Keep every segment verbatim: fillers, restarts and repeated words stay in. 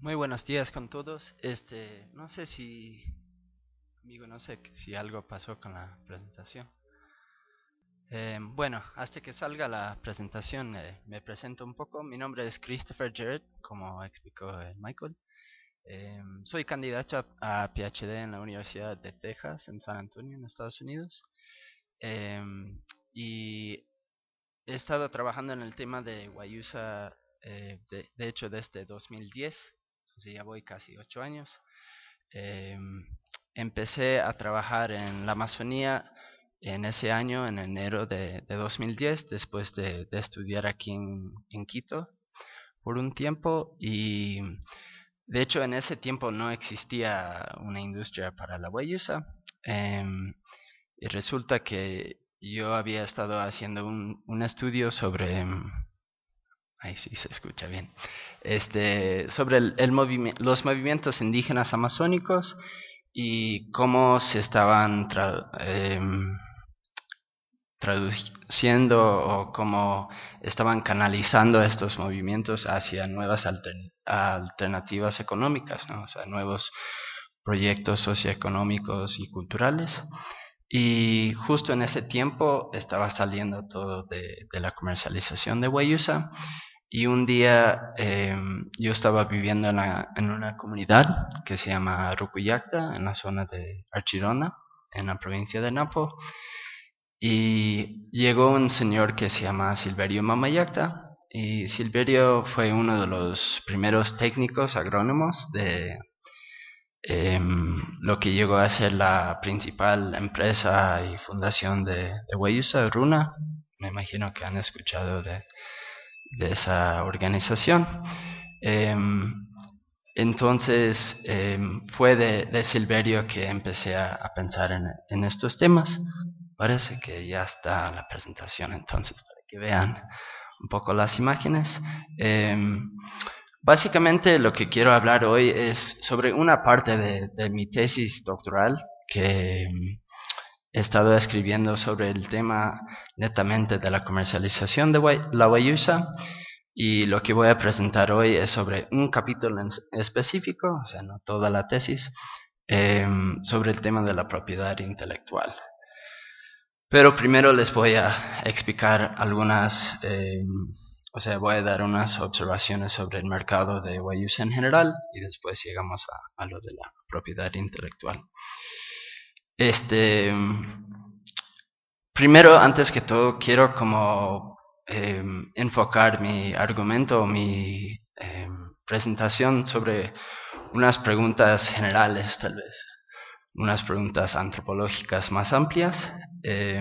Muy buenos días con todos. Este, no sé si, amigo, no sé si algo pasó con la presentación. Eh, bueno, hasta que salga la presentación, eh, me presento un poco. Mi nombre es Christopher Jarrett, como explicó eh, Michael. Eh, soy candidato a, a PhD en la Universidad de Texas, en San Antonio, en Estados Unidos. Eh, y he estado trabajando en el tema de Guayusa, eh, de, de hecho, desde dos mil diez. Entonces ya voy casi ocho años. Eh, Empecé a trabajar en la Amazonía en ese año, en enero de, de dos mil diez, después de, de estudiar aquí en, en Quito por un tiempo. Y de hecho en ese tiempo no existía una industria para la guayusa. Eh, y resulta que yo había estado haciendo un, un estudio sobre... Ahí sí se escucha bien. Este, sobre el, el movimi los movimientos indígenas amazónicos y cómo se estaban tra eh, traduciendo o cómo estaban canalizando estos movimientos hacia nuevas altern alternativas económicas, ¿no? O sea, nuevos proyectos socioeconómicos y culturales. Y justo en ese tiempo estaba saliendo todo de, de la comercialización de Guayusa. Y un día eh, yo estaba viviendo en, la, en, una comunidad que se llama Rucuyacta, en la zona de Archirona, en la provincia de Napo. Y llegó un señor que se llama Silverio Mamayacta. Y Silverio fue uno de los primeros técnicos agrónomos de eh, lo que llegó a ser la principal empresa y fundación de, de Guayusa, Runa. Me imagino que han escuchado de, de esa organización. Eh, entonces eh, fue de, de, Silverio que empecé a, a pensar en, en, estos temas. Parece que ya está la presentación, entonces para que vean un poco las imágenes. Eh, básicamente lo que quiero hablar hoy es sobre una parte de, de mi tesis doctoral que he estado escribiendo sobre el tema netamente de la comercialización de la guayusa. Y lo que voy a presentar hoy es sobre un capítulo en específico, o sea, no toda la tesis, eh, sobre el tema de la propiedad intelectual. Pero primero les voy a explicar algunas, eh, o sea, voy a dar unas observaciones sobre el mercado de guayusa en general y después llegamos a, a lo de la propiedad intelectual. Este, primero, antes que todo, quiero como eh, enfocar mi argumento, mi eh, presentación sobre unas preguntas generales, tal vez, unas preguntas antropológicas más amplias, eh,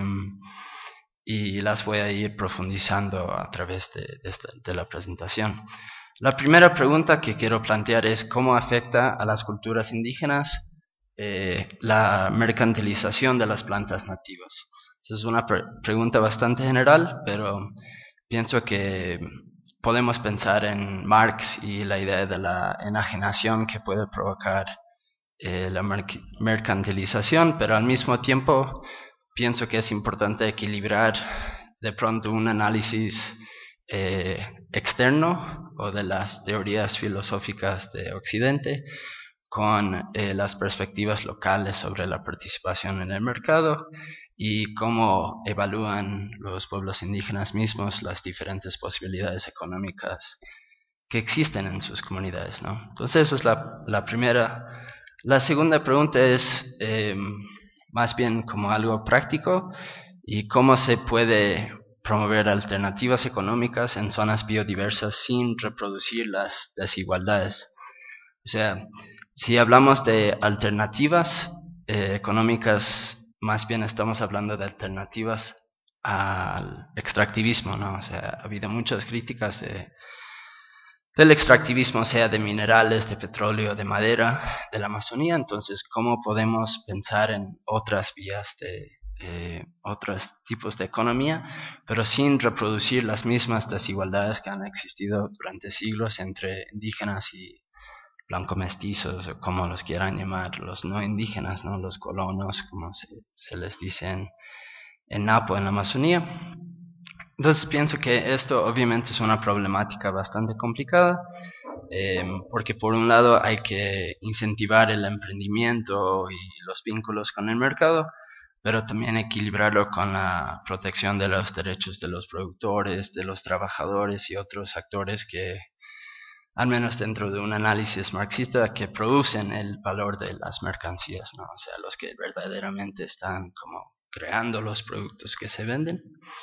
y las voy a ir profundizando a través de, de, esta, de la presentación. La primera pregunta que quiero plantear es cómo afecta a las culturas indígenas eh, la mercantilización de las plantas nativas. Esa es una pre pregunta bastante general, pero pienso que podemos pensar en Marx y la idea de la enajenación que puede provocar eh, la mer mercantilización, pero al mismo tiempo pienso que es importante equilibrar de pronto un análisis eh, externo o de las teorías filosóficas de Occidente con eh, las perspectivas locales sobre la participación en el mercado y cómo evalúan los pueblos indígenas mismos las diferentes posibilidades económicas que existen en sus comunidades, ¿no? Entonces esa es la, la primera. La segunda pregunta es eh, más bien como algo práctico y cómo se puede promover alternativas económicas en zonas biodiversas sin reproducir las desigualdades. O sea, si hablamos de alternativas eh, económicas, más bien estamos hablando de alternativas al extractivismo, ¿no? O sea, ha habido muchas críticas de, del extractivismo, sea de minerales, de petróleo, de madera, de la Amazonía. Entonces, ¿cómo podemos pensar en otras vías de eh, otros tipos de economía, pero sin reproducir las mismas desigualdades que han existido durante siglos entre indígenas y blanco mestizos, o como los quieran llamar, los no indígenas, ¿no? Los colonos, como se, se les dice en, en Napo, en la Amazonía? Entonces pienso que esto obviamente es una problemática bastante complicada eh, porque por un lado hay que incentivar el emprendimiento y los vínculos con el mercado, pero también equilibrarlo con la protección de los derechos de los productores, de los trabajadores y otros actores que, al menos dentro de un análisis marxista, que producen el valor de las mercancías, ¿no? O sea, los que verdaderamente están como creando los productos que se venden.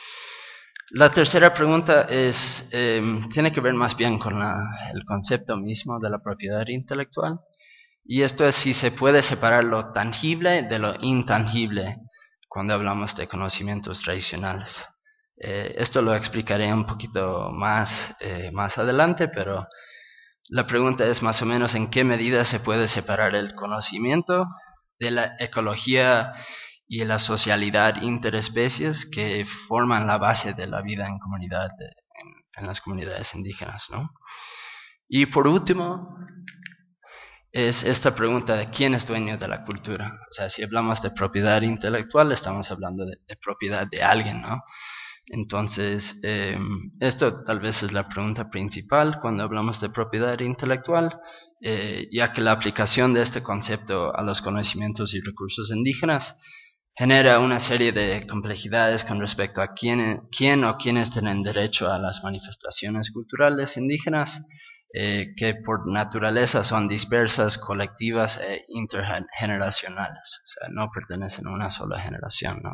La tercera pregunta es, eh, tiene que ver más bien con la, el concepto mismo de la propiedad intelectual, y esto es si se puede separar lo tangible de lo intangible cuando hablamos de conocimientos tradicionales. Eh, esto lo explicaré un poquito más, eh, más adelante, pero la pregunta es más o menos en qué medida se puede separar el conocimiento de la ecología y la socialidad interespecies que forman la base de la vida en comunidad, de, en, en las comunidades indígenas, ¿no? Y por último, es esta pregunta de quién es dueño de la cultura. O sea, si hablamos de propiedad intelectual, estamos hablando de, de propiedad de alguien, ¿no? Entonces, eh, esto tal vez es la pregunta principal cuando hablamos de propiedad intelectual, eh, ya que la aplicación de este concepto a los conocimientos y recursos indígenas genera una serie de complejidades con respecto a quién, quién o quiénes tienen derecho a las manifestaciones culturales indígenas, eh, que por naturaleza son dispersas, colectivas e intergeneracionales, o sea, no pertenecen a una sola generación, ¿no?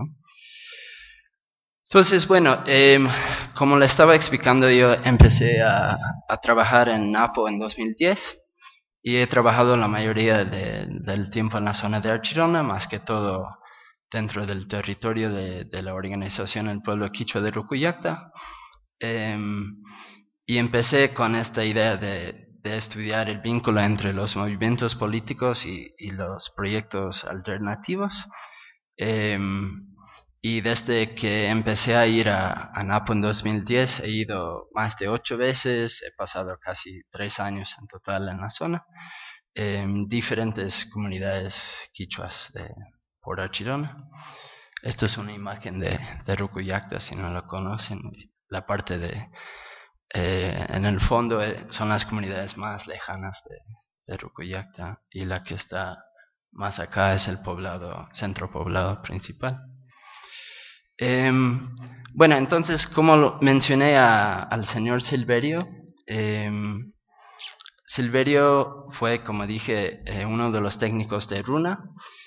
Entonces, bueno, eh, como le estaba explicando, yo empecé a, a trabajar en Napo en dos mil diez y he trabajado la mayoría de, del tiempo en la zona de Archirona, más que todo dentro del territorio de, de la organización El Pueblo Quichua de Rucuyacta. Eh, y empecé con esta idea de, de estudiar el vínculo entre los movimientos políticos y, y los proyectos alternativos. Eh, Y desde que empecé a ir a, a Napo en dos mil diez he ido más de ocho veces, he pasado casi tres años en total en la zona, en diferentes comunidades quichuas de, por Archirona. Esta es una imagen de, de Rucuyacta, si no lo conocen. La parte de, eh, en el fondo eh, son las comunidades más lejanas de, de Rucuyacta, y la que está más acá es el poblado, centro poblado principal. Eh, bueno, entonces, como mencioné a, al señor Silverio, eh, Silverio fue, como dije, eh, uno de los técnicos de Runa,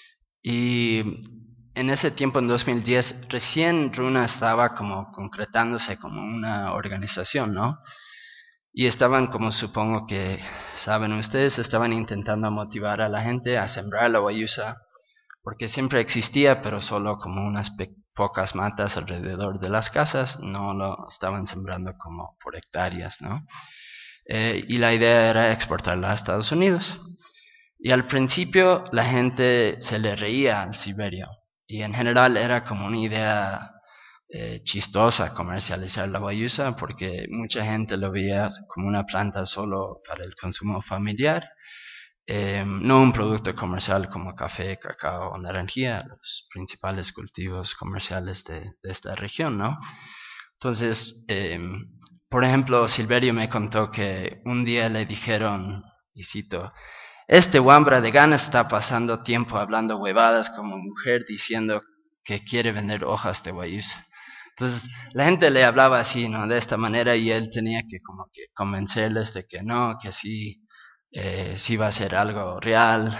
y en ese tiempo, en dos mil diez, recién Runa estaba como concretándose como una organización, ¿no? Y estaban, como supongo que saben ustedes, estaban intentando motivar a la gente a sembrar la guayusa, porque siempre existía, pero solo como unas pocas matas alrededor de las casas, no lo estaban sembrando como por hectáreas, ¿no? Eh, y la idea era exportarla a Estados Unidos. Y al principio la gente se le reía al Silverio, y en general era como una idea eh, chistosa comercializar la guayusa, porque mucha gente lo veía como una planta solo para el consumo familiar, eh, no un producto comercial como café, cacao o naranjía, los principales cultivos comerciales de, de esta región, ¿no? Entonces, eh, por ejemplo, Silverio me contó que un día le dijeron, y cito, este Wambra de Gana está pasando tiempo hablando huevadas como mujer, diciendo que quiere vender hojas de guayusa. Entonces, la gente le hablaba así, ¿no? De esta manera, y él tenía que como que convencerles de que no, que sí, eh, sí va a ser algo real.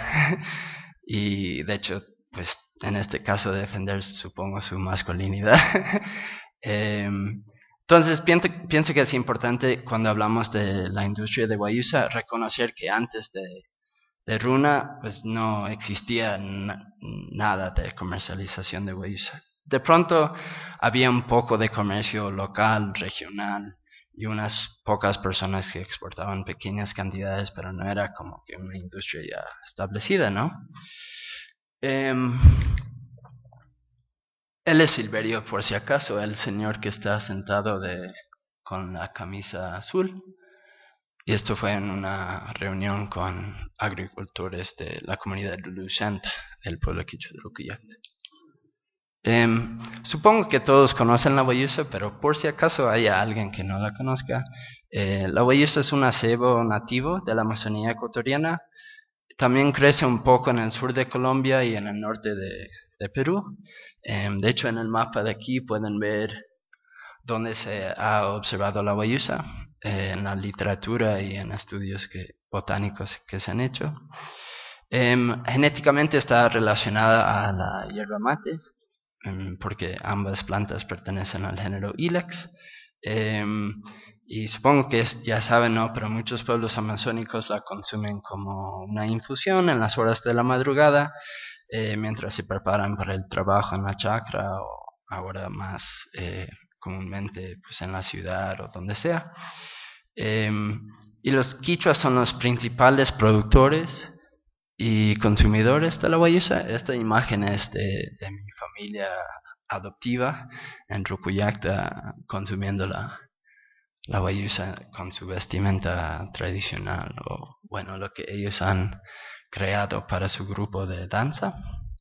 Y de hecho, pues en este caso defender, supongo, su masculinidad. eh, entonces, pienso, pienso que es importante cuando hablamos de la industria de guayusa reconocer que antes de, de Runa, pues no existía na nada de comercialización de guayusa. De pronto había un poco de comercio local, regional, y unas pocas personas que exportaban pequeñas cantidades, pero no era como que una industria ya establecida, ¿no? Eh, él es Silverio, por si acaso, el señor que está sentado de, con la camisa azul. Y esto fue en una reunión con agricultores de la comunidad Lulushanta, del pueblo quichua de Rucuyacta. Em, supongo que todos conocen la guayusa, pero por si acaso haya alguien que no la conozca, eh, la guayusa es un acebo nativo de la Amazonía ecuatoriana. También crece un poco en el sur de Colombia y en el norte de, de Perú. Em, de hecho, en el mapa de aquí pueden ver dónde se ha observado la guayusa, eh, en la literatura y en estudios que, botánicos que se han hecho. Em, genéticamente está relacionada a la hierba mate, em, porque ambas plantas pertenecen al género Ilex. Em, y supongo que es, ya saben, ¿no? Pero muchos pueblos amazónicos la consumen como una infusión en las horas de la madrugada, eh, mientras se preparan para el trabajo en la chacra o ahora más eh, comúnmente pues, en la ciudad o donde sea. Em, y los quichuas son los principales productores y consumidores de la guayusa. Esta imagen es de, de mi familia adoptiva en Rucuyacta consumiendo la, la guayusa con su vestimenta tradicional o bueno, lo que ellos han creado para su grupo de danza.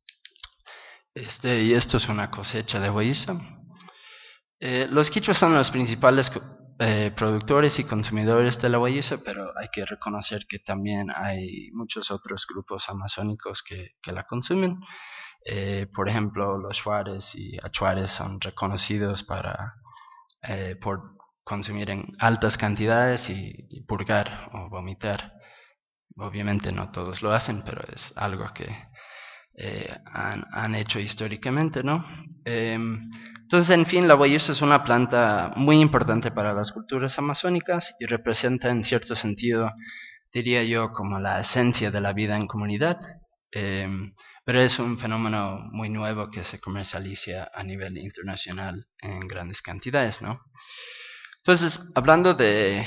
Este, y esto es una cosecha de guayusa. Eh, los quichuas son los principales eh, productores y consumidores de la guayusa, pero hay que reconocer que también hay muchos otros grupos amazónicos que, que la consumen. Eh, por ejemplo, los Shuares y Achuares son reconocidos para, eh, por consumir en altas cantidades y, y purgar o vomitar. Obviamente no todos lo hacen, pero es algo que eh, han, han, hecho históricamente, ¿no? Eh, entonces, en fin, la guayusa es una planta muy importante para las culturas amazónicas y representa en cierto sentido, diría yo, como la esencia de la vida en comunidad. Eh, pero es un fenómeno muy nuevo que se comercializa a nivel internacional en grandes cantidades, ¿no? Entonces, hablando de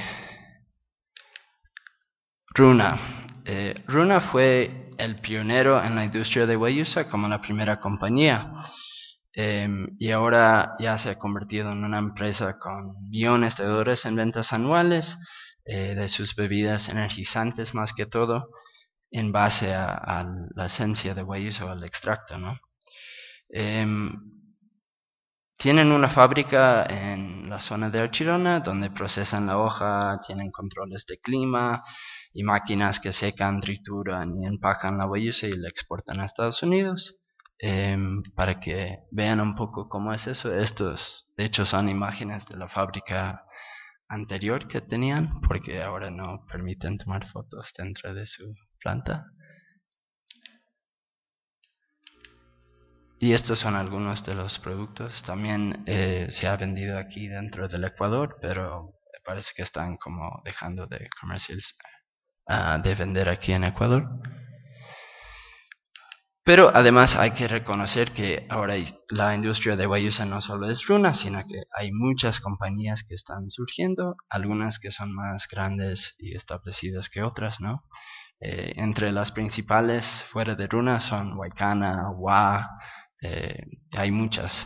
Runa. Eh, Runa fue el pionero en la industria de guayusa como la primera compañía. Eh, y ahora ya se ha convertido en una empresa con millones de dólares en ventas anuales eh, de sus bebidas energizantes más que todo en base a, a la esencia de guayusa o al extracto, ¿no? Eh, tienen una fábrica en la zona de Archirona donde procesan la hoja, tienen controles de clima y máquinas que secan, trituran y empacan la guayusa y la exportan a Estados Unidos. Eh, para que vean un poco cómo es eso. Estos, de hecho, son imágenes de la fábrica anterior que tenían, porque ahora no permiten tomar fotos dentro de su planta. Y estos son algunos de los productos. También eh, se ha vendido aquí dentro del Ecuador, pero parece que están como dejando de comercializar, uh, de vender aquí en Ecuador. Pero además hay que reconocer que ahora la industria de guayusa no solo es Runa, sino que hay muchas compañías que están surgiendo, algunas que son más grandes y establecidas que otras, ¿no? Eh, entre las principales fuera de Runa son Huaycana, Wa, eh, hay muchas.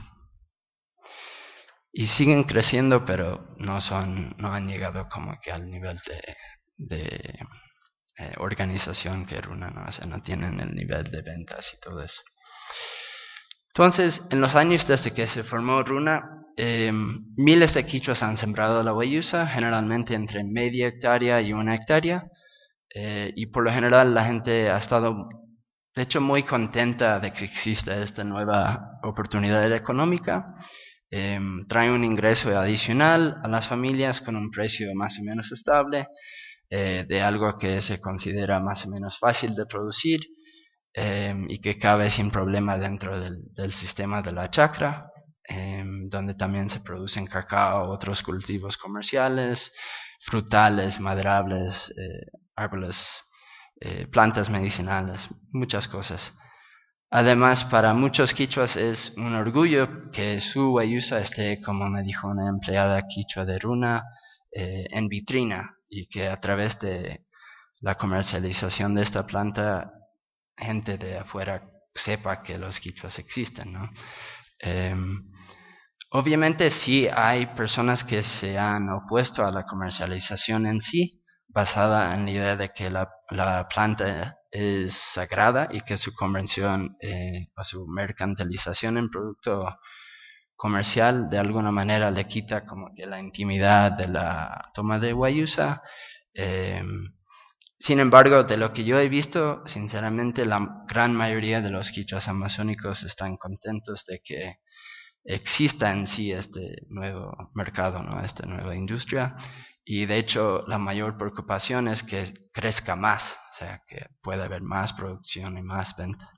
Y siguen creciendo, pero no son, no han llegado como que al nivel de, de Eh, organización que Runa, ¿no? O sea, no tienen el nivel de ventas y todo eso. Entonces, en los años desde que se formó Runa, eh, miles de quichuas han sembrado la guayusa, generalmente entre media hectárea y una hectárea, eh, y por lo general la gente ha estado, de hecho, muy contenta de que exista esta nueva oportunidad económica. Eh, trae un ingreso adicional a las familias con un precio más o menos estable. Eh, de algo que se considera más o menos fácil de producir eh, y que cabe sin problema dentro del, del sistema de la chacra, eh, donde también se producen cacao, otros cultivos comerciales, frutales, maderables, eh, árboles, eh, plantas medicinales, muchas cosas. Además, para muchos quichuas es un orgullo que su guayusa esté, como me dijo una empleada quichua de Runa, eh, en vitrina, y que a través de la comercialización de esta planta gente de afuera sepa que los quichuas existen, ¿no? Eh, obviamente sí hay personas que se han opuesto a la comercialización en sí, basada en la idea de que la, la planta es sagrada y que su conversión eh, o su mercantilización en producto comercial de alguna manera le quita como que la intimidad de la toma de guayusa. Eh, sin embargo, de lo que yo he visto, sinceramente la gran mayoría de los quichuas amazónicos están contentos de que exista en sí este nuevo mercado, ¿no? Esta nueva industria. Y de hecho la mayor preocupación es que crezca más, o sea, que pueda haber más producción y más venta.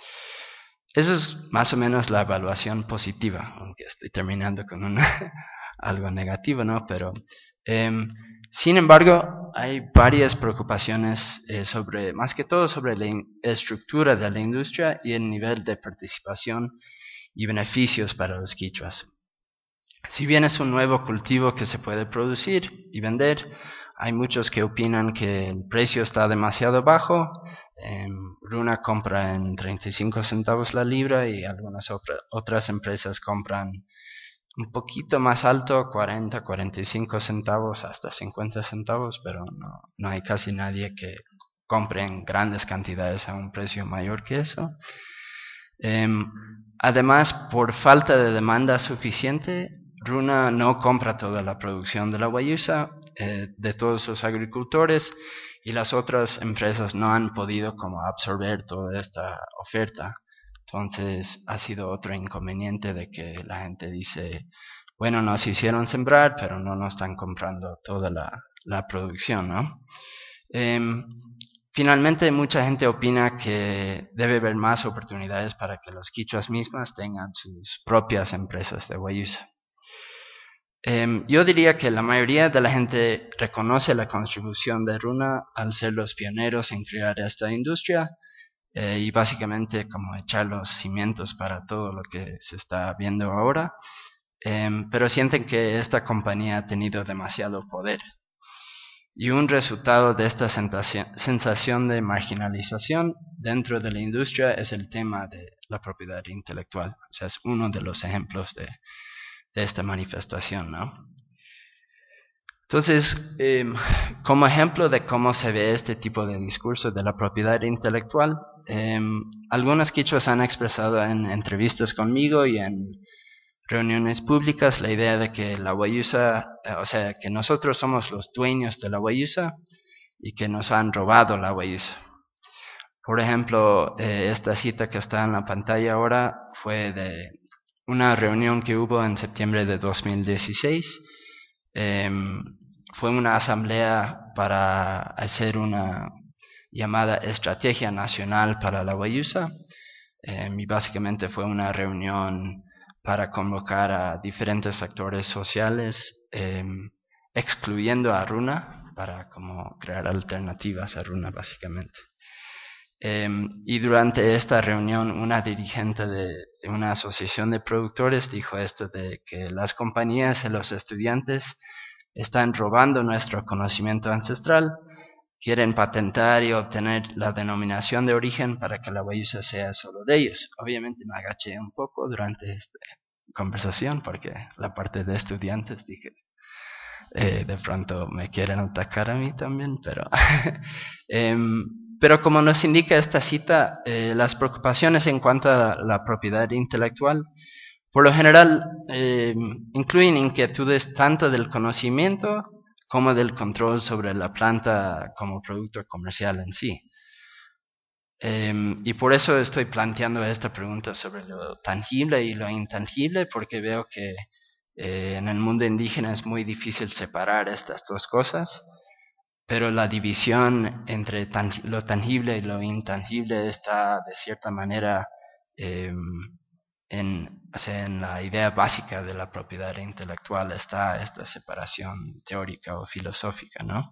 Eso es más o menos la evaluación positiva, aunque estoy terminando con una algo negativo, ¿no? Pero, eh, sin embargo, hay varias preocupaciones eh, sobre, más que todo sobre la estructura de la industria y el nivel de participación y beneficios para los quichuas. Si bien es un nuevo cultivo que se puede producir y vender, hay muchos que opinan que el precio está demasiado bajo. Eh, Runa compra en treinta y cinco centavos la libra y algunas otra, otras empresas compran un poquito más alto, cuarenta, cuarenta y cinco centavos hasta cincuenta centavos, pero no, no hay casi nadie que compre en grandes cantidades a un precio mayor que eso. Eh, además, por falta de demanda suficiente, Runa no compra toda la producción de la guayusa eh, de todos los agricultores y las otras empresas no han podido como absorber toda esta oferta. Entonces ha sido otro inconveniente de que la gente dice, bueno, nos hicieron sembrar, pero no nos están comprando toda la, la producción, ¿no? Eh, finalmente, mucha gente opina que debe haber más oportunidades para que los quichuas mismas tengan sus propias empresas de guayusa. Eh, yo diría que la mayoría de la gente reconoce la contribución de Runa al ser los pioneros en crear esta industria eh, y básicamente como echar los cimientos para todo lo que se está viendo ahora, eh, pero sienten que esta compañía ha tenido demasiado poder. Y un resultado de esta sensación de marginalización dentro de la industria es el tema de la propiedad intelectual. O sea, es uno de los ejemplos de, de esta manifestación, ¿no? Entonces, eh, como ejemplo de cómo se ve este tipo de discurso de la propiedad intelectual, eh, algunos quichuas han expresado en entrevistas conmigo y en reuniones públicas la idea de que la guayusa, eh, o sea, que nosotros somos los dueños de la guayusa y que nos han robado la guayusa. Por ejemplo, eh, esta cita que está en la pantalla ahora fue de una reunión que hubo en septiembre de dos mil dieciséis. Eh, fue una asamblea para hacer una llamada Estrategia Nacional para la Guayusa. Eh, y básicamente fue una reunión para convocar a diferentes actores sociales, eh, excluyendo a Runa, para como crear alternativas a Runa básicamente. Eh, y durante esta reunión una dirigente de, de una asociación de productores dijo esto de que las compañías y los estudiantes están robando nuestro conocimiento ancestral, quieren patentar y obtener la denominación de origen para que la guayusa sea solo de ellos. Obviamente me agaché un poco durante esta conversación porque la parte de estudiantes dije, eh, de pronto me quieren atacar a mí también, pero, eh, pero como nos indica esta cita, eh, las preocupaciones en cuanto a la propiedad intelectual por lo general eh, incluyen inquietudes tanto del conocimiento como del control sobre la planta como producto comercial en sí. Eh, y por eso estoy planteando esta pregunta sobre lo tangible y lo intangible, porque veo que eh, en el mundo indígena es muy difícil separar estas dos cosas, pero la división entre tan, lo tangible y lo intangible está de cierta manera eh, en, o sea, en la idea básica de la propiedad intelectual está esta separación teórica o filosófica, ¿no?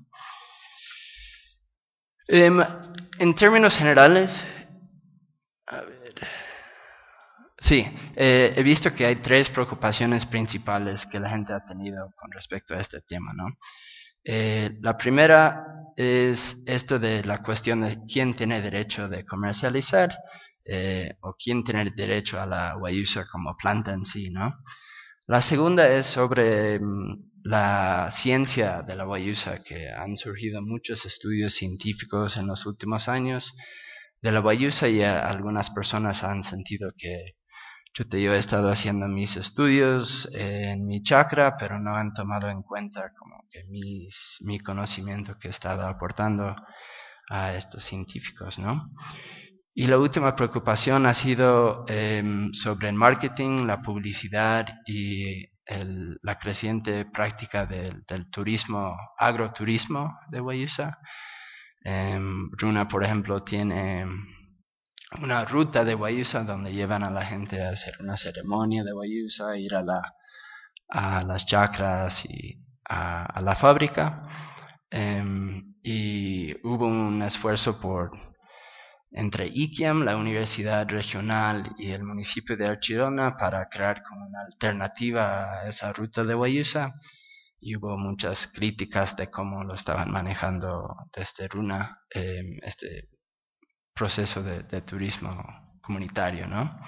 Eh, en términos generales, a ver, sí, eh, he visto que hay tres preocupaciones principales que la gente ha tenido con respecto a este tema, ¿no? Eh, la primera es esto de la cuestión de quién tiene derecho de comercializar eh, o quién tiene derecho a la guayusa como planta en sí, ¿no? La segunda es sobre mm, la ciencia de la guayusa, que han surgido muchos estudios científicos en los últimos años de la guayusa y a, algunas personas han sentido que chuta, yo he estado haciendo mis estudios eh, en mi chakra, pero no han tomado en cuenta como que mis, mi conocimiento que he estado aportando a estos científicos, ¿no? Y la última preocupación ha sido eh, sobre el marketing, la publicidad y el, la creciente práctica del, del turismo, agroturismo de Guayusa. Eh, Runa, por ejemplo, tiene una ruta de Guayusa donde llevan a la gente a hacer una ceremonia de Guayusa, ir a, la, a las chacras y a, a la fábrica. Eh, y hubo un esfuerzo por entre ICIAM, la Universidad Regional y el municipio de Archidona para crear como una alternativa a esa ruta de Guayusa y hubo muchas críticas de cómo lo estaban manejando desde Runa eh, este proceso de, de turismo comunitario, ¿no?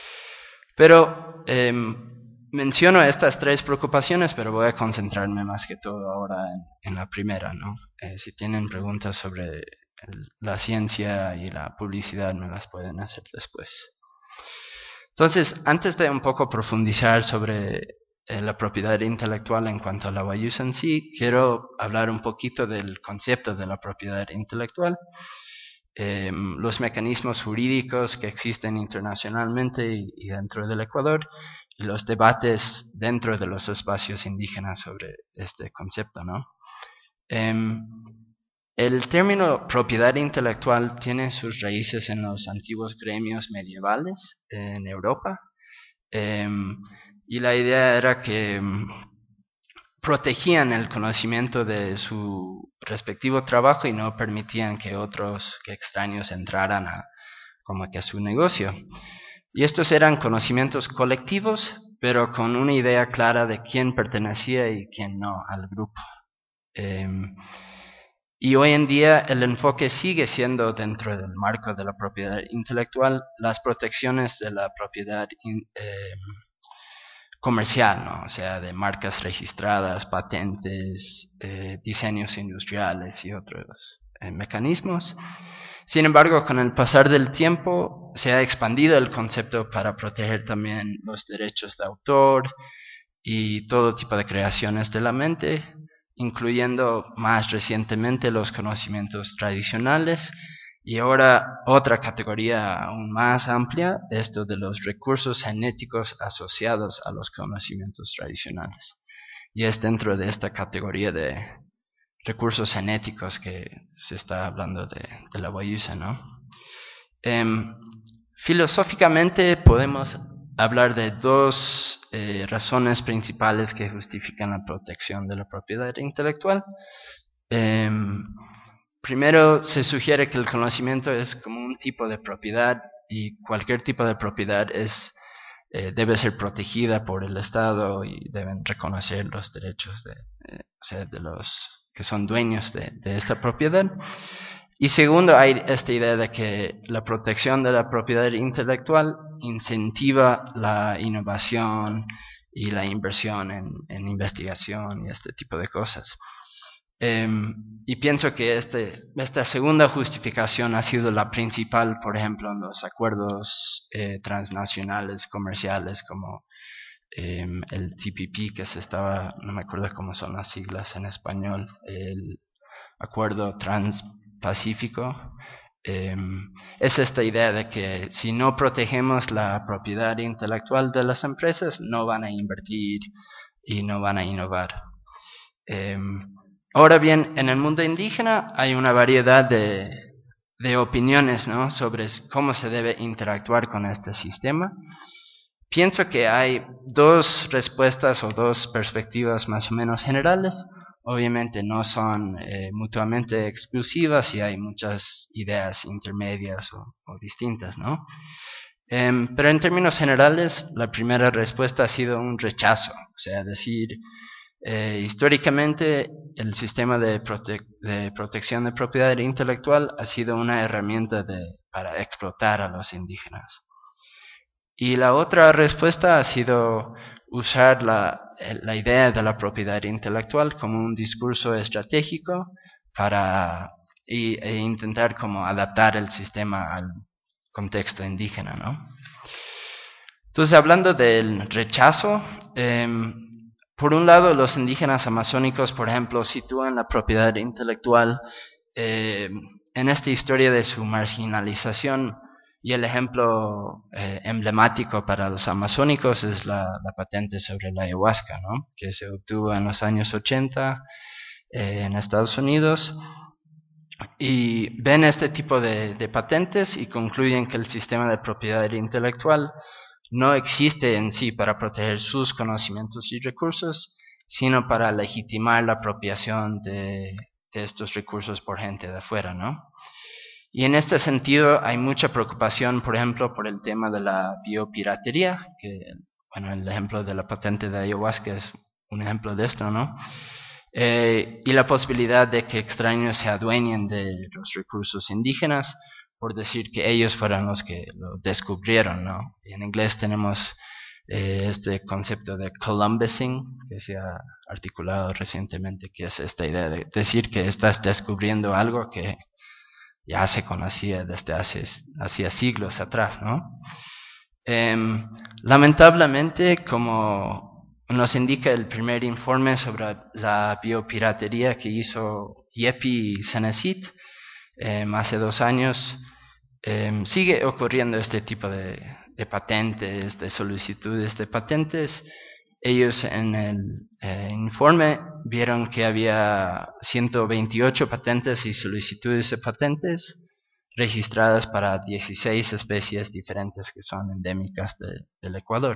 Pero eh, menciono estas tres preocupaciones, pero voy a concentrarme más que todo ahora en, en la primera, ¿no? Eh, si tienen preguntas sobre la ciencia y la publicidad me las pueden hacer después. Entonces, antes de un poco profundizar sobre eh, la propiedad intelectual en cuanto a la guayusa en sí, quiero hablar un poquito del concepto de la propiedad intelectual, eh, los mecanismos jurídicos que existen internacionalmente y, y dentro del Ecuador, y los debates dentro de los espacios indígenas sobre este concepto, ¿no? Eh, El término propiedad intelectual tiene sus raíces en los antiguos gremios medievales en Europa eh, y la idea era que um, protegían el conocimiento de su respectivo trabajo y no permitían que otros, que extraños entraran a, como que a su negocio. Y estos eran conocimientos colectivos, pero con una idea clara de quién pertenecía y quién no al grupo. Eh, Y hoy en día el enfoque sigue siendo dentro del marco de la propiedad intelectual las protecciones de la propiedad in, eh, comercial, ¿no? O sea, de marcas registradas, patentes, eh, diseños industriales y otros eh, mecanismos. Sin embargo, con el pasar del tiempo se ha expandido el concepto para proteger también los derechos de autor y todo tipo de creaciones de la mente, incluyendo más recientemente los conocimientos tradicionales y ahora otra categoría aún más amplia, esto de los recursos genéticos asociados a los conocimientos tradicionales. Y es dentro de esta categoría de recursos genéticos que se está hablando de, de la guayusa, ¿no? Eh, filosóficamente podemos hablar de dos eh, razones principales que justifican la protección de la propiedad intelectual. Eh, primero, se sugiere que el conocimiento es como un tipo de propiedad y cualquier tipo de propiedad es, eh, debe ser protegida por el Estado y deben reconocer los derechos de, eh, o sea, de los que son dueños de, de esta propiedad. Y segundo, hay esta idea de que la protección de la propiedad intelectual incentiva la innovación y la inversión en, en investigación y este tipo de cosas. Eh, y pienso que este, esta segunda justificación ha sido la principal, por ejemplo, en los acuerdos eh, transnacionales comerciales como eh, el T P P, que se estaba, no me acuerdo cómo son las siglas en español, el Acuerdo Transpacífico. Eh, es esta idea de que si no protegemos la propiedad intelectual de las empresas, no van a invertir y no van a innovar. Eh, ahora bien, en el mundo indígena hay una variedad de, de opiniones, ¿no?, sobre cómo se debe interactuar con este sistema. Pienso que hay dos respuestas o dos perspectivas más o menos generales. Obviamente no son eh, mutuamente exclusivas y hay muchas ideas intermedias o, o distintas, ¿no? Eh, pero en términos generales, la primera respuesta ha sido un rechazo, o sea, decir, eh, históricamente el sistema de, prote de protección de propiedad intelectual ha sido una herramienta de, para explotar a los indígenas. Y la otra respuesta ha sido usar la, la idea de la propiedad intelectual como un discurso estratégico para y, e intentar como adaptar el sistema al contexto indígena, ¿no? Entonces, hablando del rechazo, eh, por un lado, los indígenas amazónicos, por ejemplo, sitúan la propiedad intelectual eh, en esta historia de su marginalización, y el ejemplo eh, emblemático para los amazónicos es la, la patente sobre la ayahuasca, ¿no? Que se obtuvo en los años ochenta eh, en Estados Unidos, y ven este tipo de, de patentes y concluyen que el sistema de propiedad intelectual no existe en sí para proteger sus conocimientos y recursos, sino para legitimar la apropiación de, de estos recursos por gente de afuera, ¿no? Y en este sentido hay mucha preocupación, por ejemplo, por el tema de la biopiratería, que, bueno, el ejemplo de la patente de ayahuasca es un ejemplo de esto, ¿no? Eh, y la posibilidad de que extraños se adueñen de los recursos indígenas, por decir que ellos fueran los que lo descubrieron, ¿no? Y en inglés tenemos eh, este concepto de Columbusing, que se ha articulado recientemente, que es esta idea de decir que estás descubriendo algo que ya se conocía desde hace hacía siglos atrás, ¿no? Eh, lamentablemente, como nos indica el primer informe sobre la biopiratería que hizo Yepi Cenecit eh, hace dos años, eh, sigue ocurriendo este tipo de, de patentes, de solicitudes de patentes. Ellos en el eh, informe vieron que había ciento veintiocho patentes y solicitudes de patentes registradas para dieciséis especies diferentes que son endémicas de, del Ecuador.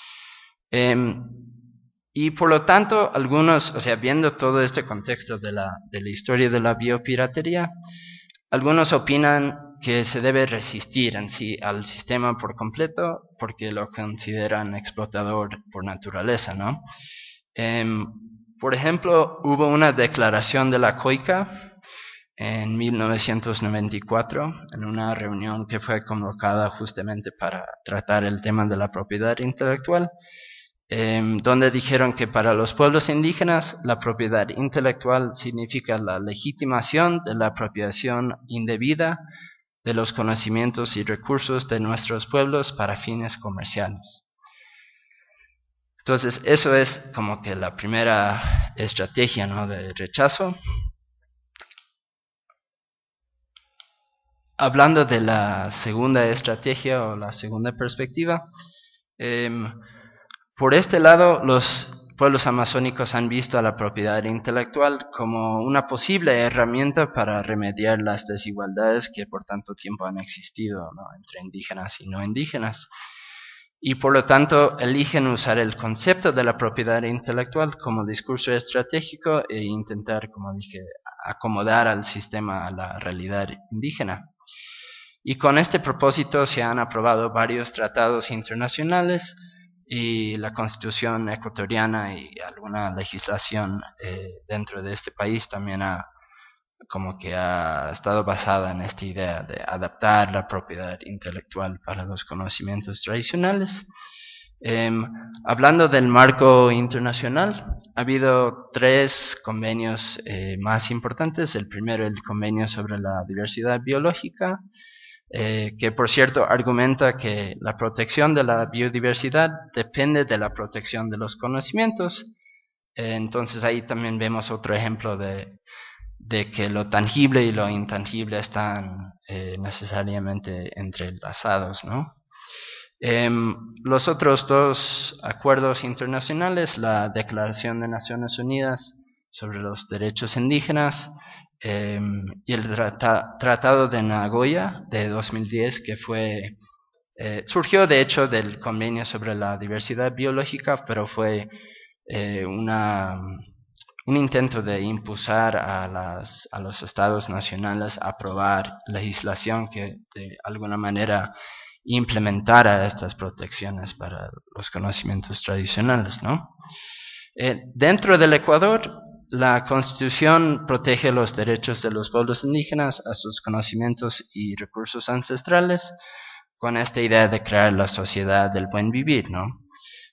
Eh, y por lo tanto, algunos, o sea, viendo todo este contexto de la, de la historia de la biopiratería, algunos opinan que se debe resistir en sí al sistema por completo porque lo consideran explotador por naturaleza, ¿no? Eh, por ejemplo, hubo una declaración de la COICA en mil novecientos noventa y cuatro, en una reunión que fue convocada justamente para tratar el tema de la propiedad intelectual, eh, donde dijeron que para los pueblos indígenas la propiedad intelectual significa la legitimación de la apropiación indebida de los conocimientos y recursos de nuestros pueblos para fines comerciales. Entonces, eso es como que la primera estrategia, ¿no?, de rechazo. Hablando de la segunda estrategia o la segunda perspectiva, eh, por este lado, los pueblos amazónicos han visto a la propiedad intelectual como una posible herramienta para remediar las desigualdades que por tanto tiempo han existido, ¿no?, entre indígenas y no indígenas. Y por lo tanto eligen usar el concepto de la propiedad intelectual como discurso estratégico e intentar, como dije, acomodar al sistema a la realidad indígena. Y con este propósito se han aprobado varios tratados internacionales y la Constitución ecuatoriana y alguna legislación eh, dentro de este país también ha, como que ha estado basada en esta idea de adaptar la propiedad intelectual para los conocimientos tradicionales. Eh, hablando del marco internacional, ha habido tres convenios eh, más importantes. El primero, el convenio sobre la diversidad biológica, Eh, que por cierto argumenta que la protección de la biodiversidad depende de la protección de los conocimientos. Eh, entonces ahí también vemos otro ejemplo de, de que lo tangible y lo intangible están eh, necesariamente entrelazados, ¿no? Eh, los otros dos acuerdos internacionales, la Declaración de Naciones Unidas sobre los Derechos Indígenas, Eh, y el trata, Tratado de Nagoya de dos mil diez, que fue eh, surgió de hecho del convenio sobre la diversidad biológica, pero fue eh, una, un intento de impulsar a, las, a los estados nacionales a aprobar legislación que de alguna manera implementara estas protecciones para los conocimientos tradicionales, ¿no? Eh, dentro del Ecuador, la Constitución protege los derechos de los pueblos indígenas a sus conocimientos y recursos ancestrales, con esta idea de crear la sociedad del buen vivir, ¿no?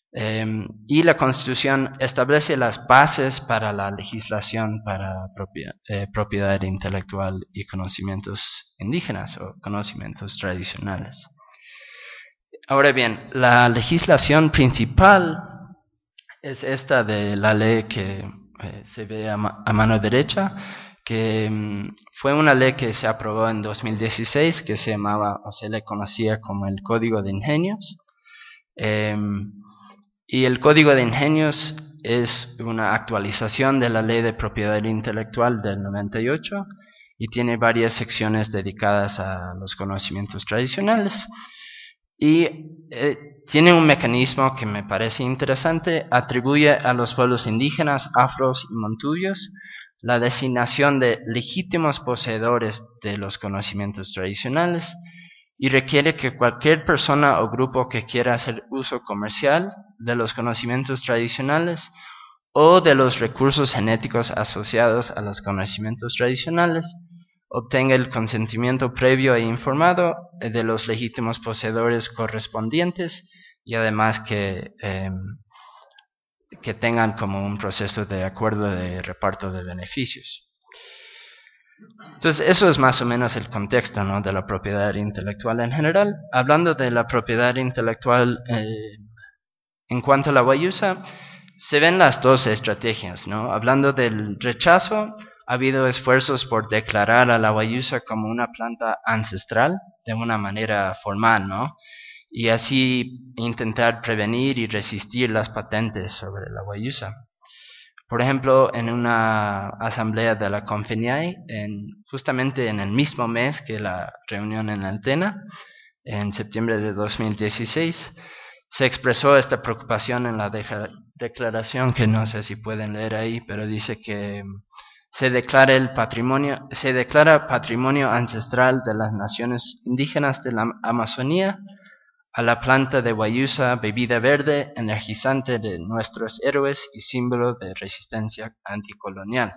Eh, y la Constitución establece las bases para la legislación para propia, eh, propiedad intelectual y conocimientos indígenas o conocimientos tradicionales. Ahora bien, la legislación principal es esta de la ley que eh, se ve a, ma a mano derecha, que um, fue una ley que se aprobó en dos mil dieciséis, que se llamaba o se le conocía como el Código de Ingenios. Eh, y el Código de Ingenios es una actualización de la Ley de Propiedad Intelectual del noventa y ocho y tiene varias secciones dedicadas a los conocimientos tradicionales. Y eh, tiene un mecanismo que me parece interesante, atribuye a los pueblos indígenas, afros y montuyos la designación de legítimos poseedores de los conocimientos tradicionales y requiere que cualquier persona o grupo que quiera hacer uso comercial de los conocimientos tradicionales o de los recursos genéticos asociados a los conocimientos tradicionales obtenga el consentimiento previo e informado de los legítimos poseedores correspondientes y además que, eh, que tengan como un proceso de acuerdo de reparto de beneficios. Entonces eso es más o menos el contexto, ¿no?, de la propiedad intelectual en general. Hablando de la propiedad intelectual eh, en cuanto a la guayusa, se ven las dos estrategias, ¿no? Hablando del rechazo, ha habido esfuerzos por declarar a la guayusa como una planta ancestral de una manera formal, ¿no? Y así intentar prevenir y resistir las patentes sobre la guayusa. Por ejemplo, en una asamblea de la CONFENIAI, en, justamente en el mismo mes que la reunión en Altena, en septiembre de dos mil dieciséis, se expresó esta preocupación en la de declaración, que no sé si pueden leer ahí, pero dice que se declara el patrimonio, se declara patrimonio ancestral de las naciones indígenas de la Amazonía a la planta de guayusa, bebida verde, energizante de nuestros héroes y símbolo de resistencia anticolonial.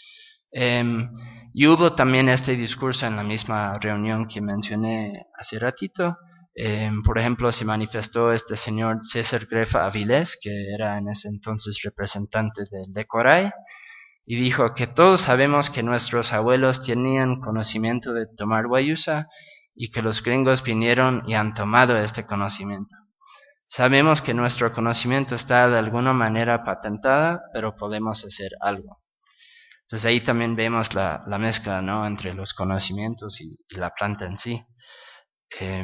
Eh, y hubo también este discurso en la misma reunión que mencioné hace ratito. Eh, por ejemplo, se manifestó este señor César Grefa Avilés, que era en ese entonces representante del Lecoray, y dijo que todos sabemos que nuestros abuelos tenían conocimiento de tomar guayusa y que los gringos vinieron y han tomado este conocimiento. Sabemos que nuestro conocimiento está de alguna manera patentada, pero podemos hacer algo. Entonces ahí también vemos la, la mezcla, ¿no?, entre los conocimientos y, y la planta en sí. Eh,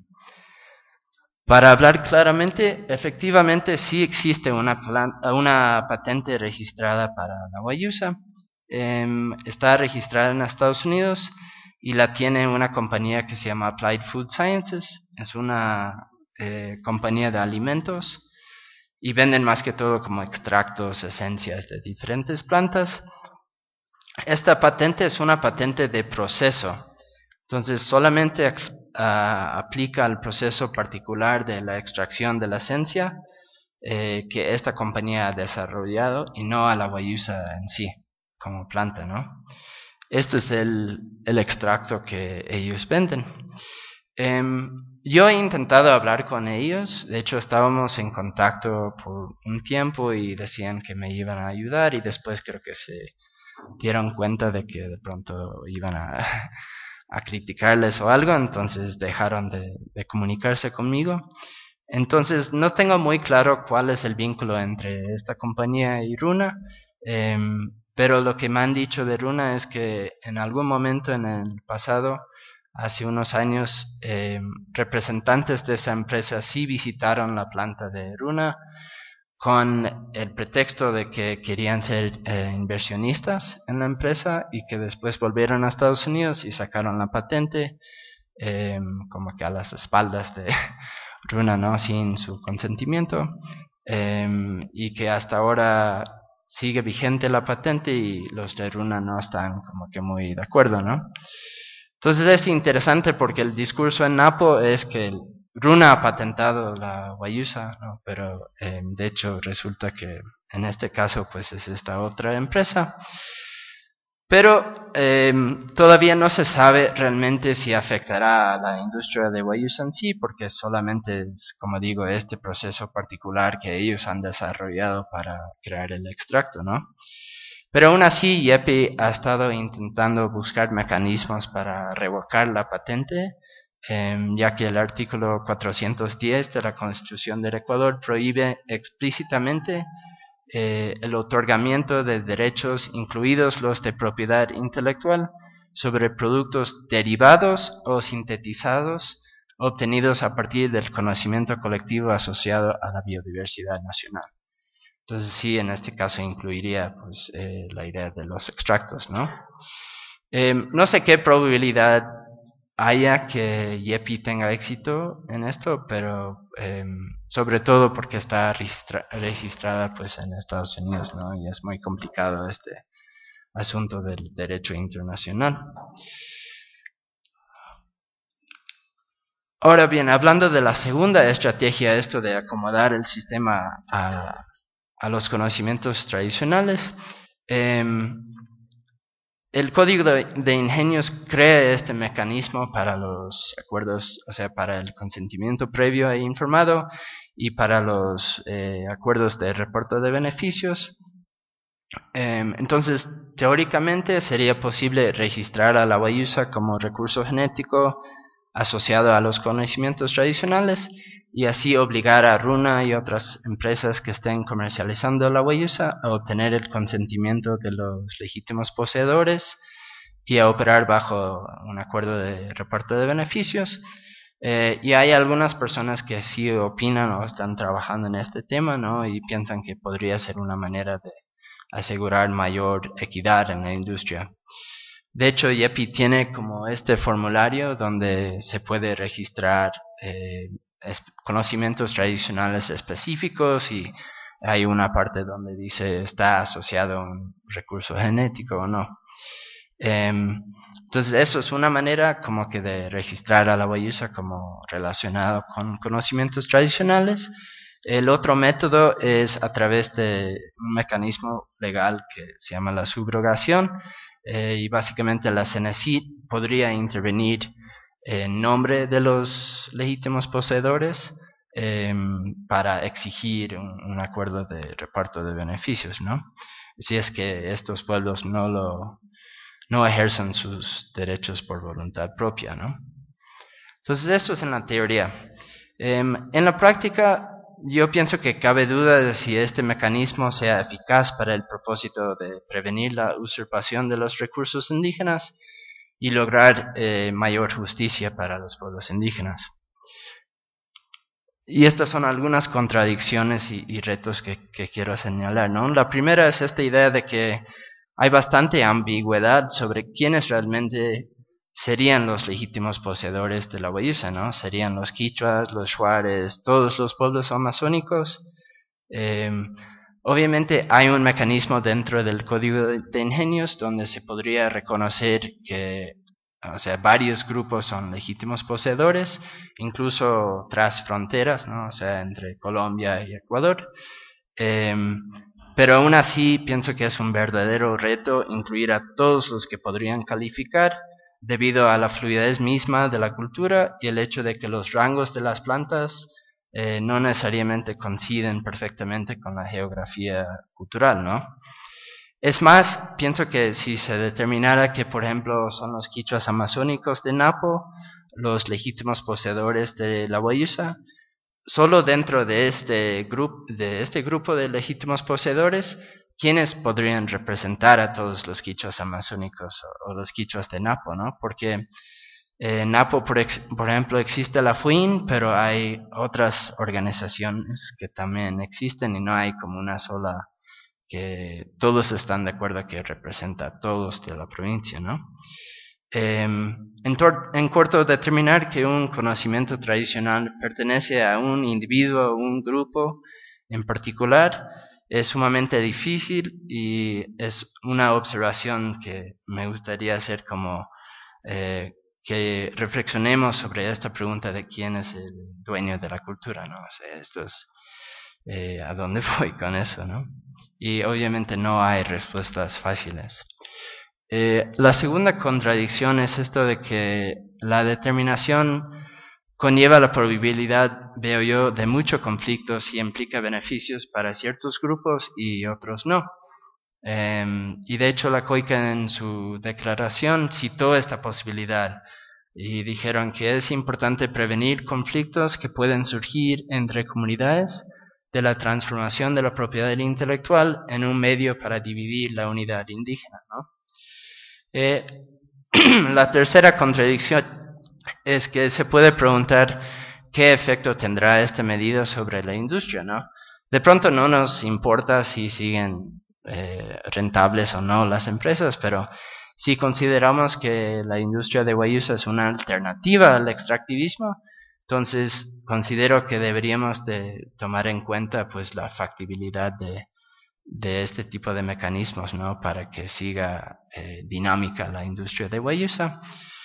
para hablar claramente, efectivamente sí existe una, planta, una patente registrada para la guayusa. Eh, está registrada en Estados Unidos y la tiene una compañía que se llama Applied Food Sciences. Es una eh, compañía de alimentos y venden más que todo como extractos, esencias de diferentes plantas. Esta patente es una patente de proceso, entonces solamente uh, aplica al proceso particular de la extracción de la esencia eh, que esta compañía ha desarrollado y no a la guayusa en sí como planta, ¿no? Este es el, el extracto que ellos venden. Eh, yo he intentado hablar con ellos, de hecho estábamos en contacto por un tiempo y decían que me iban a ayudar y después creo que se dieron cuenta de que de pronto iban a, a criticarles o algo, entonces dejaron de, de comunicarse conmigo. Entonces no tengo muy claro cuál es el vínculo entre esta compañía y Runa, eh, pero lo que me han dicho de Runa es que en algún momento en el pasado, hace unos años, eh, representantes de esa empresa sí visitaron la planta de Runa con el pretexto de que querían ser eh, inversionistas en la empresa y que después volvieron a Estados Unidos y sacaron la patente eh, como que a las espaldas de Runa, ¿no?, sin su consentimiento, eh, y que hasta ahora sigue vigente la patente y los de Runa no están como que muy de acuerdo, ¿no? Entonces es interesante porque el discurso en Napo es que Runa ha patentado la guayusa, ¿no?, pero eh, de hecho resulta que en este caso pues es esta otra empresa. Pero eh, todavía no se sabe realmente si afectará a la industria de guayusa en sí, porque solamente es, como digo, este proceso particular que ellos han desarrollado para crear el extracto, ¿no? Pero aún así, YEPI ha estado intentando buscar mecanismos para revocar la patente, eh, ya que el artículo cuatrocientos diez de la Constitución del Ecuador prohíbe explícitamente eh, el otorgamiento de derechos, incluidos los de propiedad intelectual, sobre productos derivados o sintetizados obtenidos a partir del conocimiento colectivo asociado a la biodiversidad nacional. Entonces sí, en este caso incluiría pues, eh, la idea de los extractos, ¿no? Eh, no sé qué probabilidad haya que YEPI tenga éxito en esto, pero eh, sobre todo porque está registra registrada pues en Estados Unidos, ¿no? Y es muy complicado este asunto del derecho internacional. Ahora bien, hablando de la segunda estrategia, esto de acomodar el sistema a, a los conocimientos tradicionales, eh, el código de, de ingenios crea este mecanismo para los acuerdos, o sea, para el consentimiento previo e informado y para los eh, acuerdos de reparto de beneficios. Eh, entonces, teóricamente sería posible registrar a la guayusa como recurso genético asociado a los conocimientos tradicionales y así obligar a Runa y otras empresas que estén comercializando la guayusa a obtener el consentimiento de los legítimos poseedores y a operar bajo un acuerdo de reparto de beneficios. Eh, y hay algunas personas que sí opinan o están trabajando en este tema, ¿no? Y piensan que podría ser una manera de asegurar mayor equidad en la industria. De hecho, YEPI tiene como este formulario donde se puede registrar eh, conocimientos tradicionales específicos y hay una parte donde dice está asociado a un recurso genético o no. Eh, entonces eso es una manera como que de registrar a la guayusa como relacionado con conocimientos tradicionales. El otro método es a través de un mecanismo legal que se llama la subrogación. Eh, y básicamente la CENESID podría intervenir en nombre de los legítimos poseedores eh, para exigir un, un acuerdo de reparto de beneficios, ¿no? Si es que estos pueblos no lo no ejercen sus derechos por voluntad propia, ¿no? Entonces eso es en la teoría. Eh, en la práctica yo pienso que cabe duda de si este mecanismo sea eficaz para el propósito de prevenir la usurpación de los recursos indígenas y lograr eh, mayor justicia para los pueblos indígenas. Y estas son algunas contradicciones y, y retos que, que quiero señalar, ¿no? La primera es esta idea de que hay bastante ambigüedad sobre quiénes realmente serían los legítimos poseedores de la guayusa, ¿no? Serían los quichuas, los shuares, todos los pueblos amazónicos. Eh, obviamente hay un mecanismo dentro del código de ingenios donde se podría reconocer que, o sea, varios grupos son legítimos poseedores, incluso tras fronteras, ¿no? O sea, entre Colombia y Ecuador. Eh, pero aún así pienso que es un verdadero reto incluir a todos los que podrían calificar, debido a la fluidez misma de la cultura y el hecho de que los rangos de las plantas eh, no necesariamente coinciden perfectamente con la geografía cultural, ¿no? Es más, pienso que si se determinara que, por ejemplo, son los quichuas amazónicos de Napo los legítimos poseedores de la guayusa, solo dentro de este, grupo, de este grupo de legítimos poseedores, ¿quiénes podrían representar a todos los quichuas amazónicos o, o los quichuas de Napo, ¿no? Porque en eh, Napo, por, ex, por ejemplo, existe la FUIN, pero hay otras organizaciones que también existen y no hay como una sola que todos están de acuerdo que representa a todos de la provincia, ¿no? Eh, en, en corto, determinar que un conocimiento tradicional pertenece a un individuo o un grupo en particular es sumamente difícil y es una observación que me gustaría hacer como eh, que reflexionemos sobre esta pregunta de quién es el dueño de la cultura, ¿no? O sea, esto es eh, a dónde voy con eso, ¿no? Y obviamente no hay respuestas fáciles. Eh, la segunda contradicción es esto de que la determinación conlleva la probabilidad, veo yo, de muchos conflictos y implica beneficios para ciertos grupos y otros no. Eh, y de hecho la COICA en su declaración citó esta posibilidad y dijeron que es importante prevenir conflictos que pueden surgir entre comunidades de la transformación de la propiedad intelectual en un medio para dividir la unidad indígena, ¿no? Eh, la tercera contradicción es que se puede preguntar qué efecto tendrá esta medida sobre la industria, ¿no? De pronto no nos importa si siguen eh, rentables o no las empresas, pero si consideramos que la industria de guayusa es una alternativa al extractivismo, entonces considero que deberíamos de tomar en cuenta pues la factibilidad de, de este tipo de mecanismos, ¿no? Para que siga eh, dinámica la industria de guayusa.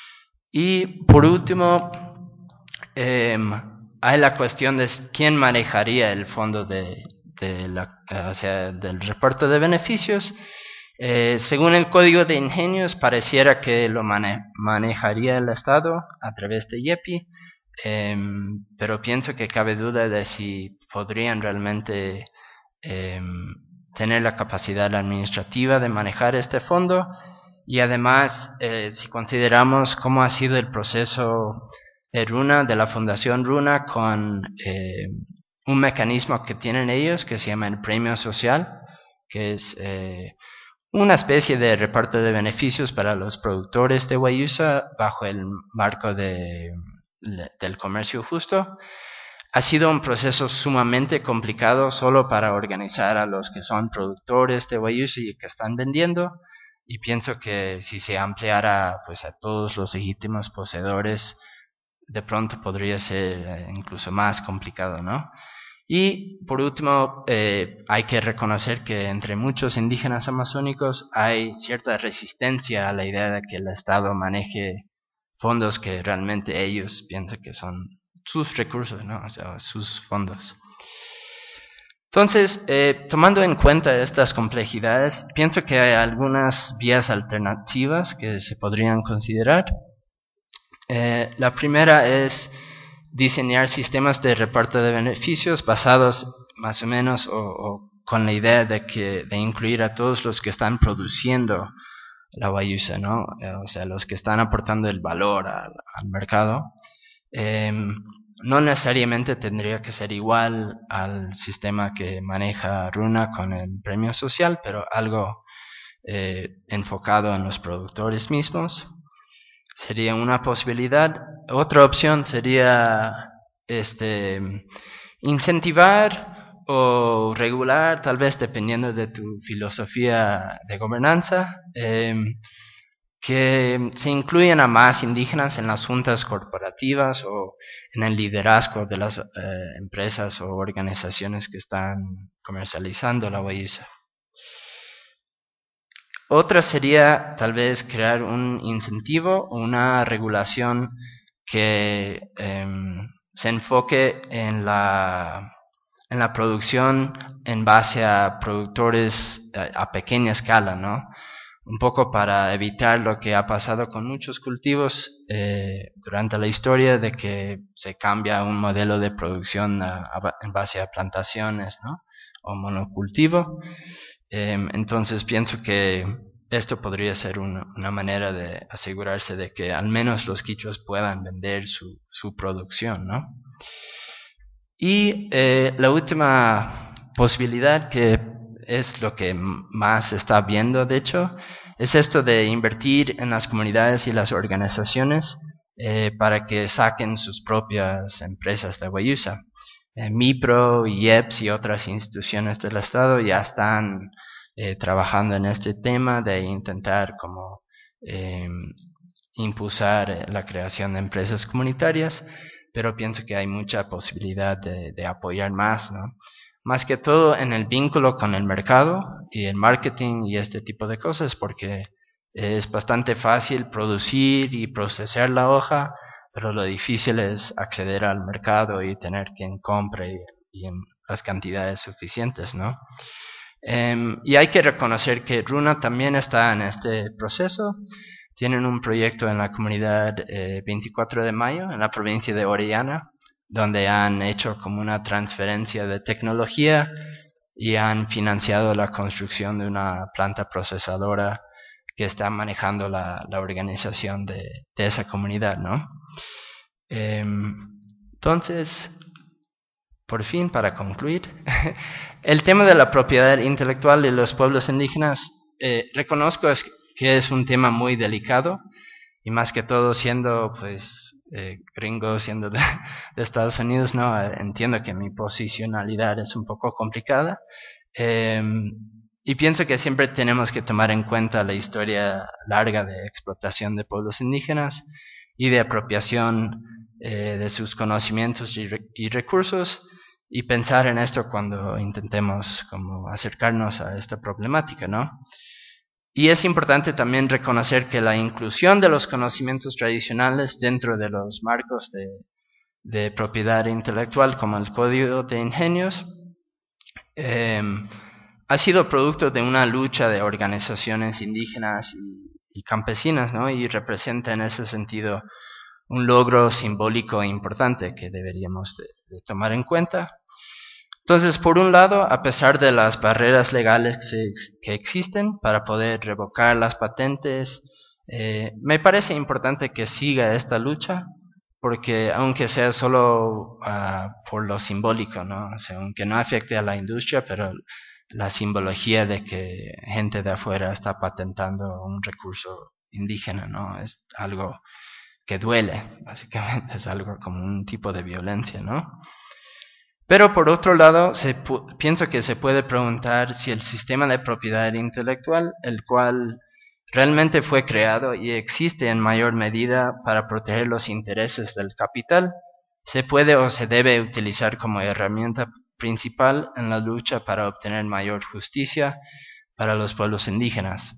Y por último, eh, hay la cuestión de quién manejaría el fondo de, de la, o sea, del reparto de beneficios. Eh, según el Código de Ingenios, pareciera que lo mane manejaría el Estado a través de YEPI, eh, pero pienso que cabe duda de si podrían realmente eh, tener la capacidad administrativa de manejar este fondo. Y además, eh, si consideramos cómo ha sido el proceso de Runa, de la Fundación Runa, con eh, un mecanismo que tienen ellos que se llama el premio social, que es eh, una especie de reparto de beneficios para los productores de guayusa bajo el marco de, del comercio justo. Ha sido un proceso sumamente complicado solo para organizar a los que son productores de guayusa y que están vendiendo. Y pienso que si se ampliara pues a todos los legítimos poseedores, de pronto podría ser eh, incluso más complicado, ¿no? Y por último, eh, hay que reconocer que entre muchos indígenas amazónicos hay cierta resistencia a la idea de que el Estado maneje fondos que realmente ellos piensan que son sus recursos, ¿no? O sea, sus fondos. Entonces, eh, tomando en cuenta estas complejidades, pienso que hay algunas vías alternativas que se podrían considerar. Eh, la primera es diseñar sistemas de reparto de beneficios basados más o menos o, o con la idea de que de incluir a todos los que están produciendo la guayusa, ¿no? Eh, o sea, los que están aportando el valor al, al mercado. Eh, No necesariamente tendría que ser igual al sistema que maneja Runa con el premio social, pero algo eh, enfocado en los productores mismos sería una posibilidad. Otra opción sería este, incentivar o regular, tal vez dependiendo de tu filosofía de gobernanza, eh, que se incluyan a más indígenas en las juntas corporativas o en el liderazgo de las eh, empresas o organizaciones que están comercializando la guayusa. Otra sería tal vez crear un incentivo o una regulación que eh, se enfoque en la, en la producción en base a productores a, a pequeña escala, ¿no? Un poco para evitar lo que ha pasado con muchos cultivos eh, durante la historia, de que se cambia un modelo de producción a, a, en base a plantaciones, ¿no? O monocultivo. Eh, entonces pienso que esto podría ser una, una manera de asegurarse de que al menos los quichuas puedan vender su, su producción, ¿no? Y eh, la última posibilidad, que es lo que más se está viendo, de hecho, es esto de invertir en las comunidades y las organizaciones eh, para que saquen sus propias empresas de guayusa. Eh, MIPRO, I E P S y otras instituciones del Estado ya están eh, trabajando en este tema de intentar como eh, impulsar la creación de empresas comunitarias, pero pienso que hay mucha posibilidad de, de apoyar más, ¿no? Más que todo en el vínculo con el mercado y el marketing y este tipo de cosas, porque es bastante fácil producir y procesar la hoja, pero lo difícil es acceder al mercado y tener quien compre y, y en las cantidades suficientes, ¿no? Um, y hay que reconocer que Runa también está en este proceso. Tienen un proyecto en la comunidad eh, veinticuatro de mayo, en la provincia de Orellana, donde han hecho como una transferencia de tecnología y han financiado la construcción de una planta procesadora que está manejando la, la organización de, de esa comunidad, ¿no? Eh, entonces, por fin, para concluir, el tema de la propiedad intelectual de los pueblos indígenas, eh, reconozco es que es un tema muy delicado, y más que todo siendo pues eh, gringo, siendo de, de Estados Unidos, no entiendo que mi posicionalidad es un poco complicada, eh, y pienso que siempre tenemos que tomar en cuenta la historia larga de explotación de pueblos indígenas y de apropiación eh, de sus conocimientos y, re y recursos, y pensar en esto cuando intentemos como acercarnos a esta problemática, ¿no? Y es importante también reconocer que la inclusión de los conocimientos tradicionales dentro de los marcos de, de propiedad intelectual, como el Código de Ingenios, eh, ha sido producto de una lucha de organizaciones indígenas y, y campesinas, ¿no? Y representa en ese sentido un logro simbólico e importante que deberíamos de, de tomar en cuenta. Entonces, por un lado, a pesar de las barreras legales que, se, que existen para poder revocar las patentes, eh, me parece importante que siga esta lucha, porque aunque sea solo uh, por lo simbólico, ¿no? O sea, aunque no afecte a la industria, pero la simbología de que gente de afuera está patentando un recurso indígena, ¿no? Es algo que duele, básicamente, es algo como un tipo de violencia, ¿no? Pero por otro lado, se pienso que se puede preguntar si el sistema de propiedad intelectual, el cual realmente fue creado y existe en mayor medida para proteger los intereses del capital, se puede o se debe utilizar como herramienta principal en la lucha para obtener mayor justicia para los pueblos indígenas.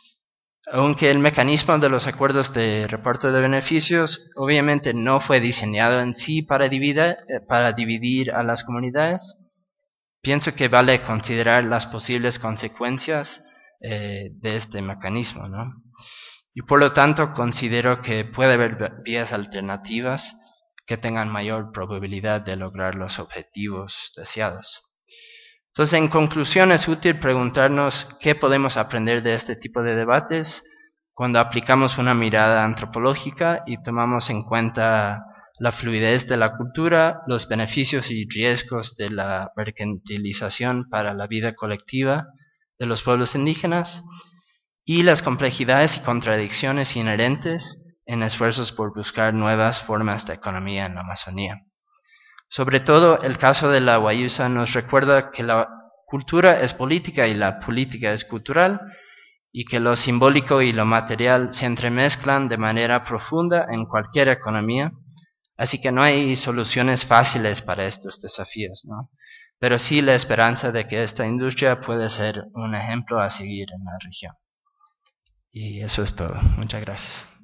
Aunque el mecanismo de los acuerdos de reparto de beneficios obviamente no fue diseñado en sí para dividir, para dividir a las comunidades, pienso que vale considerar las posibles consecuencias eh, de este mecanismo, ¿no? Y por lo tanto considero que puede haber vías alternativas que tengan mayor probabilidad de lograr los objetivos deseados. Entonces, en conclusión, es útil preguntarnos qué podemos aprender de este tipo de debates cuando aplicamos una mirada antropológica y tomamos en cuenta la fluidez de la cultura, los beneficios y riesgos de la mercantilización para la vida colectiva de los pueblos indígenas y las complejidades y contradicciones inherentes en esfuerzos por buscar nuevas formas de economía en la Amazonía. Sobre todo, el caso de la Guayusa nos recuerda que la cultura es política y la política es cultural, y que lo simbólico y lo material se entremezclan de manera profunda en cualquier economía, así que no hay soluciones fáciles para estos desafíos, ¿no? Pero sí la esperanza de que esta industria puede ser un ejemplo a seguir en la región. Y eso es todo. Muchas gracias.